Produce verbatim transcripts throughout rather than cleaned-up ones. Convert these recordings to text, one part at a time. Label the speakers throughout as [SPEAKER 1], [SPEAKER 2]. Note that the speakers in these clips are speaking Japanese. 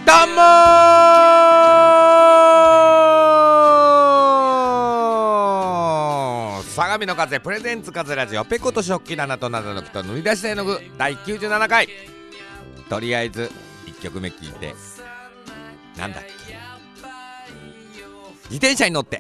[SPEAKER 1] どうもー、相模の風プレゼンツ風ラジオ、ペコと食器棚と謎の木と塗り出した絵の具だいきゅうじゅうななかい。とりあえずいっきょくめ聞いて、なんだっけ、自転車に乗って。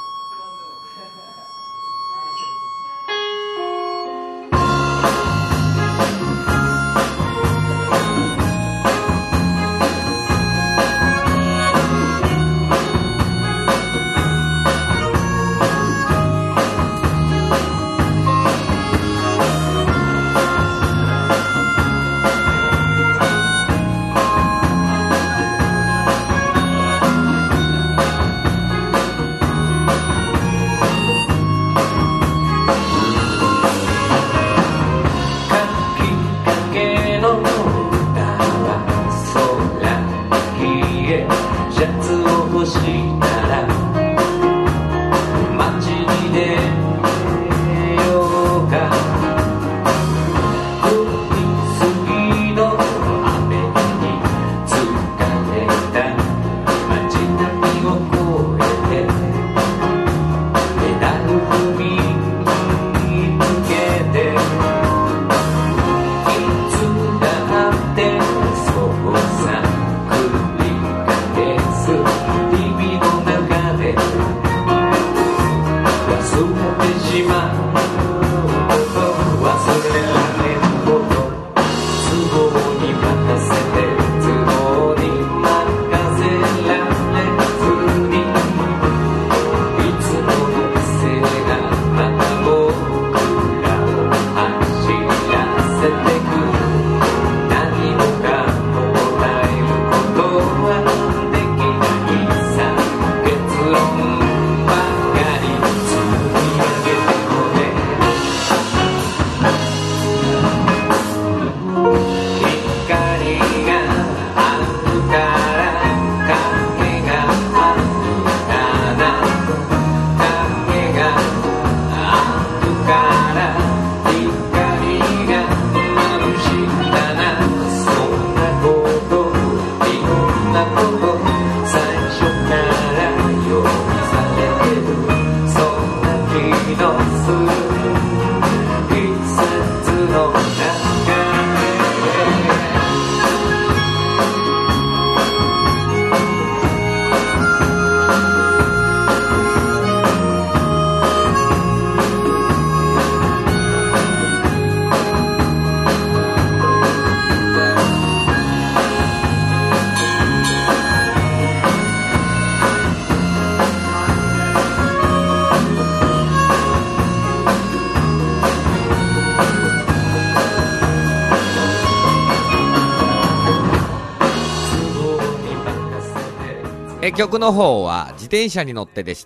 [SPEAKER 1] え曲の方は自転車に乗ってでした。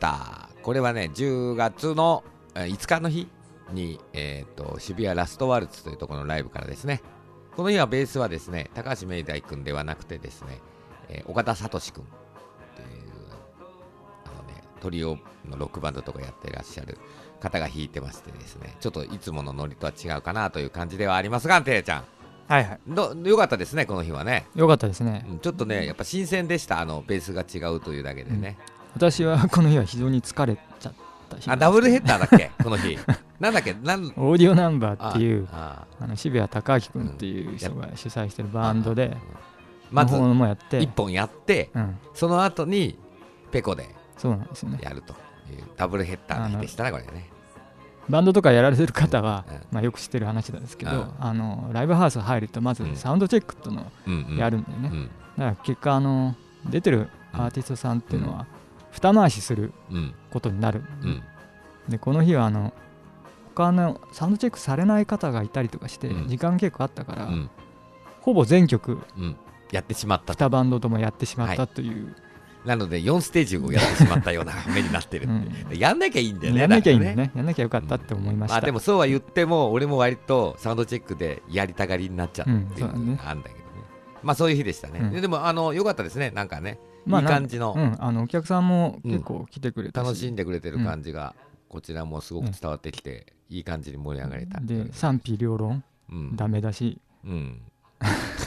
[SPEAKER 1] これはねじゅうがつのいつかの日に、えー、と渋谷ラストワルツというところのライブからですね。この日はベースはですね高橋明大君ではなくてですね、えー、岡田聡君っていうあのねトリオのロックバンドとかやってらっしゃる方が弾いてましてですね、ちょっといつものノリとは違うかなという感じではありますが、ていちゃん、
[SPEAKER 2] はいはい、
[SPEAKER 1] どよかったですね。この日はね
[SPEAKER 2] よかったですね。
[SPEAKER 1] ちょっとねやっぱ新鮮でした。あのベースが違うというだけでね、
[SPEAKER 2] うん、私はこの日は非常に疲れちゃった日、ね、
[SPEAKER 1] あダブルヘッダーだっけこの日なんだっけなん
[SPEAKER 2] オーディオナンバーっていう
[SPEAKER 1] あ
[SPEAKER 2] あの渋谷貴明君っていう人が主催してるバンドで、うん、
[SPEAKER 1] まず
[SPEAKER 2] もやって
[SPEAKER 1] いっぽんやって、うん、その後にペコでやるというダブルヘッダーの日でしたね。これね
[SPEAKER 2] バンドとかやられてる方は、うんまあ、よく知ってる話なんですけど、うん、あのライブハウス入るとまずサウンドチェックっていうのをやるんだよね、うんうん、だから結果あの出てるアーティストさんっていうのは二回しすることになる、うん、でこの日はあの他のサウンドチェックされない方がいたりとかして時間結構あったから、うん、ほぼ全曲、うん、
[SPEAKER 1] やってしまった
[SPEAKER 2] にバンドともやってしまったという、はい、
[SPEAKER 1] なのでよんステージをやってしまったような目になってるって、うん、やんなきゃいいんだよね。
[SPEAKER 2] やんなきゃいいんだよね。やんなきゃよかったって思いました、
[SPEAKER 1] うんまあ、でもそうは言っても俺も割とサウンドチェックでやりたがりになっちゃうっていうのがあるんだけどね、うん、まあそういう日でしたね、うん、でもあの良かったですね。なんかね、まあ、いい感じの、
[SPEAKER 2] うん、あのお客さんも結構来てくれて、
[SPEAKER 1] うん、楽しんでくれてる感じが、こちらもすごく伝わってきて、いい感じに盛り上がれた
[SPEAKER 2] で賛否両論、うん、ダメだし、
[SPEAKER 1] うん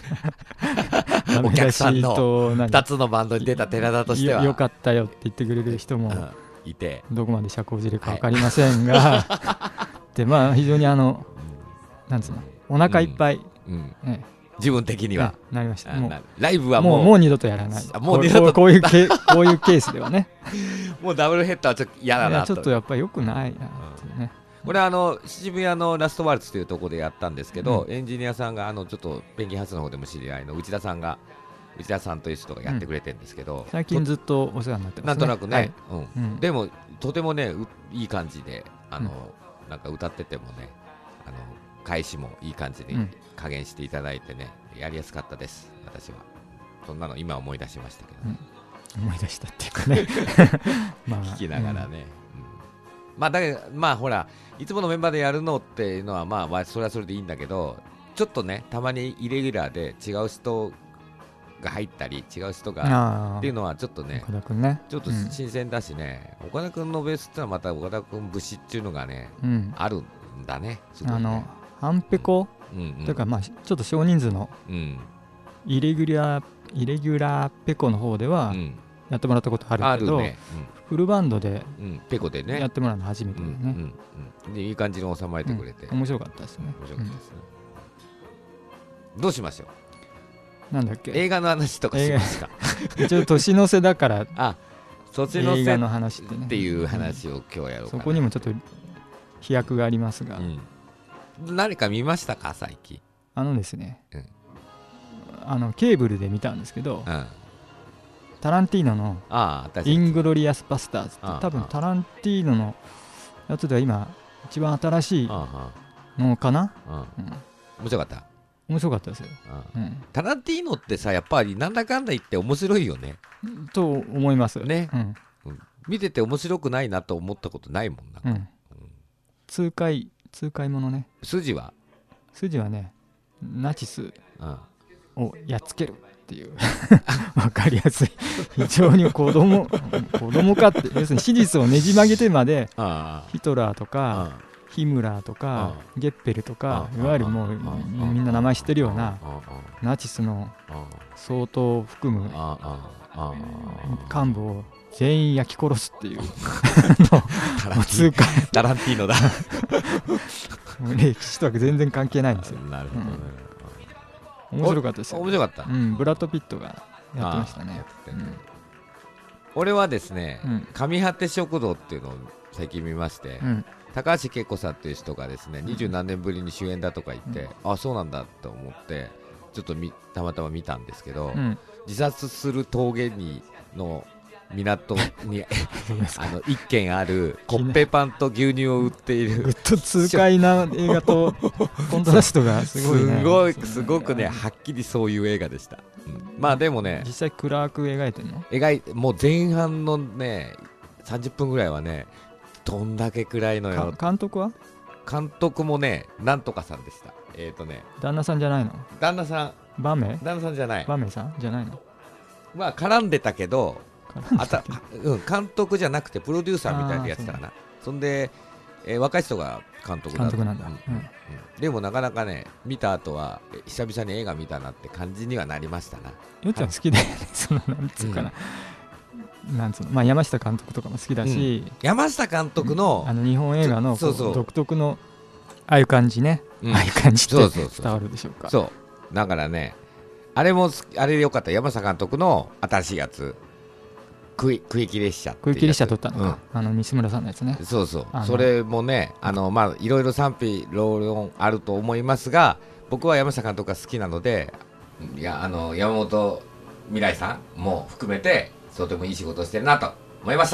[SPEAKER 1] お客さんのふたつのバンドに出た寺田としては
[SPEAKER 2] よ, よかったよって言ってくれる人も
[SPEAKER 1] いて、
[SPEAKER 2] どこまで社交辞令か分かりませんが、はい、でまあ非常にあのなんつうのお腹いっぱい、うんうんね、
[SPEAKER 1] 自分的には
[SPEAKER 2] なりました。もう
[SPEAKER 1] ライブはもう
[SPEAKER 2] もう、もう二度とやらない。
[SPEAKER 1] もう二度と
[SPEAKER 2] こういうケこういうケースではね
[SPEAKER 1] もうダブルヘッダーはちょっと嫌だなと。
[SPEAKER 2] ちょっとやっぱり良くないなっていうね。
[SPEAKER 1] これはあの渋谷のラストワルツというところでやったんですけど、うん、エンジニアさんがあのちょっとペンギンハウスの方でも知り合いの内田さんが内田さんという人がやってくれてるんですけど、うん、
[SPEAKER 2] 最近ずっとお世話になってますね。
[SPEAKER 1] なんとなくね、はいうん
[SPEAKER 2] うん、
[SPEAKER 1] でもとてもねいい感じであの、うん、なんか歌っててもねあの返しもいい感じで加減していただいてね、うん、やりやすかったです。私はそんなの今思い出しましたけど、ね
[SPEAKER 2] うん、思い出したっていうかね
[SPEAKER 1] まあ、聞きながらね、うんうん、まあだけどまあほらいつものメンバーでやるのっていうのはまあそれはそれでいいんだけど、ちょっとねたまにイレギュラーで違う人が入ったり違う人がっていうのはちょっとね、
[SPEAKER 2] 岡田君ね
[SPEAKER 1] ちょっと新鮮だしね、うん、岡田君のベースってのはまた岡田君節っていうのがね、うん、あるんだね。すごいね、あの
[SPEAKER 2] ハンペコ、うんうんうん、というかまあちょっと少人数のイレギュラーイレギュラーペコの方ではやってもらったことあるけど、うんねうん、フルバンドでペコでねやってもらうの初めてだよね、うんうん
[SPEAKER 1] うん、でいい感じに収まれてくれて、
[SPEAKER 2] うん、面白かったですね。
[SPEAKER 1] 面白かったですね、うん、どうしましょう。
[SPEAKER 2] なんだっけ
[SPEAKER 1] 映画の話とかしますか。
[SPEAKER 2] 一応年の瀬だから
[SPEAKER 1] あ年の瀬
[SPEAKER 2] 映画の話ってね
[SPEAKER 1] っていう話を今日やろうかな、うん、
[SPEAKER 2] そこにもちょっと飛躍がありますが、
[SPEAKER 1] うん、何か見ましたか最近。
[SPEAKER 2] あのですね、うん、あのケーブルで見たんですけど、うん、タランティーノのイングロリアスバスターズって多分タランティーノのやつでは今一番新しいのかな、うんうん、
[SPEAKER 1] 面白かった。
[SPEAKER 2] 面白かったですよ、
[SPEAKER 1] うんうん、タランティーノってさやっぱりなんだかんだ言って面白いよね
[SPEAKER 2] と思います
[SPEAKER 1] ね、うんうん、見てて面白くないなと思ったことないもんなんか、うんうん、
[SPEAKER 2] 痛快痛快ものね。
[SPEAKER 1] 筋は
[SPEAKER 2] 筋はねナチスをやっつけるっていう分かりやすい非常に子供子供かって要するに史実をねじ曲げてまでヒトラーとかヒムラーとかゲッペルとかいわゆるもうみんな名前知ってるようなナチスの相当を含む幹部を全員焼き殺すっていう痛快
[SPEAKER 1] タランティーノだ
[SPEAKER 2] 歴史とは全然関係ないんですよ。
[SPEAKER 1] なるほどね、
[SPEAKER 2] うん、面白かったですよ。
[SPEAKER 1] 面白かった、
[SPEAKER 2] うん、ブラッド・ピットがやってましたね、うん、
[SPEAKER 1] 俺はですね、うん、上果て食堂っていうのを最近見まして、うん、高橋恵子さんっていう人がですね二十何年ぶりに主演だとか言って、うん、あそうなんだと思ってちょっとみたまたま見たんですけど、うん、自殺する峠にの港にあの一軒あるコッペパンと牛乳を売っている
[SPEAKER 2] ぐっと痛快な映画とコントラストがすごいね
[SPEAKER 1] すごいすごくねはっきりそういう映画でした、うん、まあでもね
[SPEAKER 2] 実際暗く描いてるの
[SPEAKER 1] 描いもう前半のねさんじゅっぷんぐらいはねどんだけ暗いのよ。
[SPEAKER 2] 監督は
[SPEAKER 1] 監督もねなんとかさんでした。えっ、ー、とね
[SPEAKER 2] 旦那さんじゃないの。
[SPEAKER 1] 旦那さん
[SPEAKER 2] バメ
[SPEAKER 1] 旦那さんじゃない
[SPEAKER 2] バメさんじゃないの。
[SPEAKER 1] まあ絡んでたけどあた、うん、監督じゃなくてプロデューサーみたいなやつだからな。 そ, そんで、えー、若い人が監督だ
[SPEAKER 2] 監督なんだ、うん
[SPEAKER 1] うんうん、でもなかなかね見た後は久々に映画見たなって感じにはなりましたな。
[SPEAKER 2] よっちゃん好きだよねそのなんつうかな、うん、なんつうの、まあ、山下監督とかも好きだし、
[SPEAKER 1] うん、山下監督の、
[SPEAKER 2] うん、あの日本映画のそうそう独特のああいう感じね、うん、ああいう感じって伝わるでしょうか。
[SPEAKER 1] そうそうそうだからねあれもあれでよかった。山下監督の新しいやつ区域列車
[SPEAKER 2] 区域列車撮ったのか、うん、あの西村さんのやつね。
[SPEAKER 1] そうそうそれもねあのまあいろいろ賛否両論あると思いますが僕は山下監督が好きなのでいやあの山本未来さんも含めてとてもいい仕事をしてるなと思いました。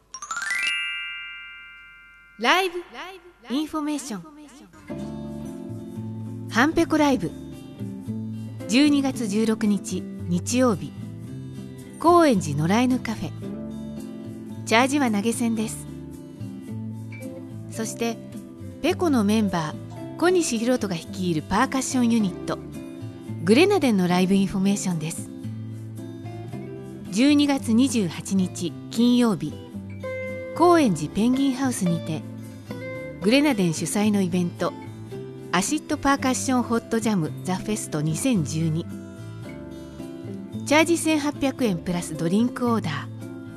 [SPEAKER 3] ライブインフォメーションハンペコライブじゅうにがつじゅうろくにち日曜日高円寺野良犬カフェチャージは投げ銭です。そしてペコのメンバー小西弘人が率いるパーカッションユニットグレナデンのライブインフォメーションです。じゅうにがつにじゅうはちにち金曜日高円寺ペンギンハウスにてグレナデン主催のイベントアシッドパーカッションホットジャムザフェストにせんじゅうに、チャージせんはっぴゃくえんプラスドリンクオーダー。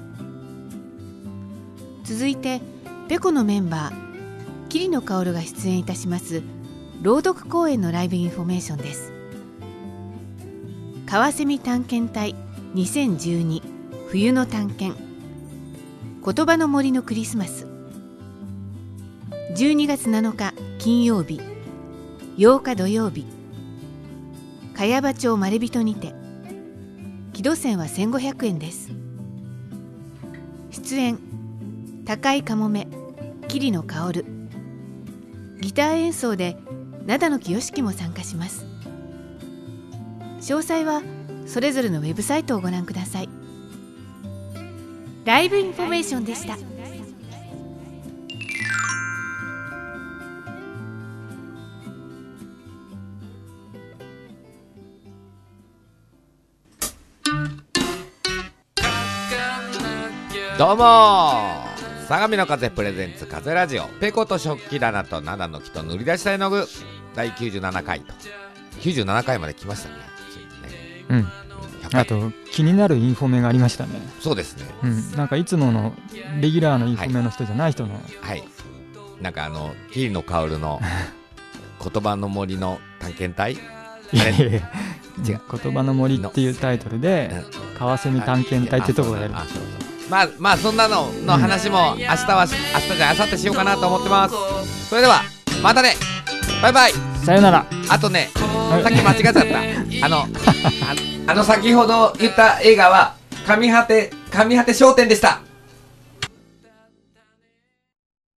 [SPEAKER 3] 続いてペコのメンバー桐野薫が出演いたします朗読公演のライブインフォメーションです。カワセミ探検隊にせんじゅうに冬の探検、言葉の森のクリスマス。じゅうにがつなのか金曜日、ようか土曜日、茅場町まれびとにて。木戸線はせんごひゃくえんです。出演高井かもめ、桐野薫。ギター演奏で灘木よしきも参加します。詳細はそれぞれのウェブサイトをご覧ください。ライブインフォメーションでした。
[SPEAKER 1] どうも相模の風プレゼンツ風ラジオ、ペコと食器棚と灘の木と塗り出した絵の具だいきゅうじゅうななかいときゅうじゅうななかいまで来ましたね。
[SPEAKER 2] うん、あと気になるインフォメがありましたね。
[SPEAKER 1] そうですね、
[SPEAKER 2] うん、なんかいつものレギュラーのインフォメの人じゃない人の、
[SPEAKER 1] はい、はい、なんかあの桐野薫の言葉の森の探検隊
[SPEAKER 2] いやいやいや違う、言葉の森っていうタイトルでカワセミ探検隊ってとこがやる。
[SPEAKER 1] まあまあそんなのの話も明日は、明日じゃ明後日しようかなと思ってます。それではまたね、バイバイ、
[SPEAKER 2] さよなら。
[SPEAKER 1] あとね、さっき間違っちゃったあの あ, あの先ほど言った映画は上果て上果て商店でした。